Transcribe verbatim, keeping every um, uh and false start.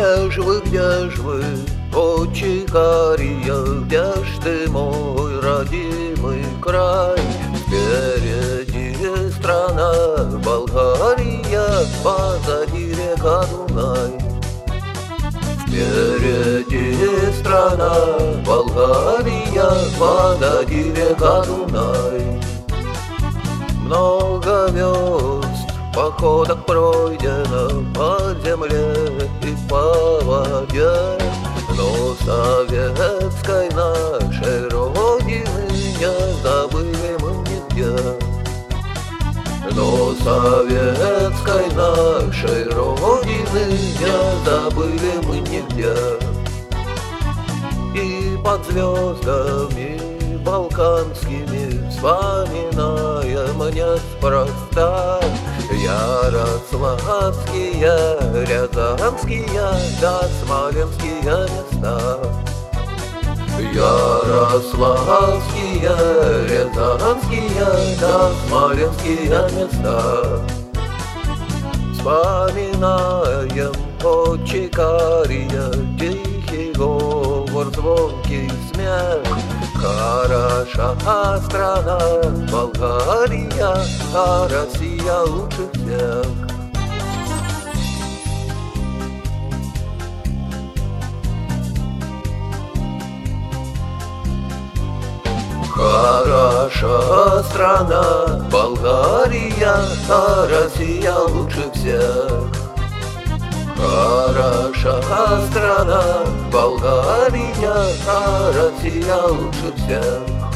Где ж вы, где ж вы, очи карие, где ж ты, мой родимый край? Впереди страна Болгария, позади река Дунай. Впереди страна Болгария, позади река Дунай. Много верст в походах пройдено по земле и по воде, но советской нашей родины не забыли мы нигде. Но советской нашей родины не забыли мы нигде. И под звездами балканскими вспоминаем неспроста ярославские, рязанские да смоленские места. Ярославские, рязанские да смоленские места. Вспоминаем очи карие, тихий говор, звонкий смех. Хороша страна Болгария, а Россия лучше всех. Хороша страна Болгария, а Россия лучше всех. Хороша страна Болгария, а Россия лучше всех.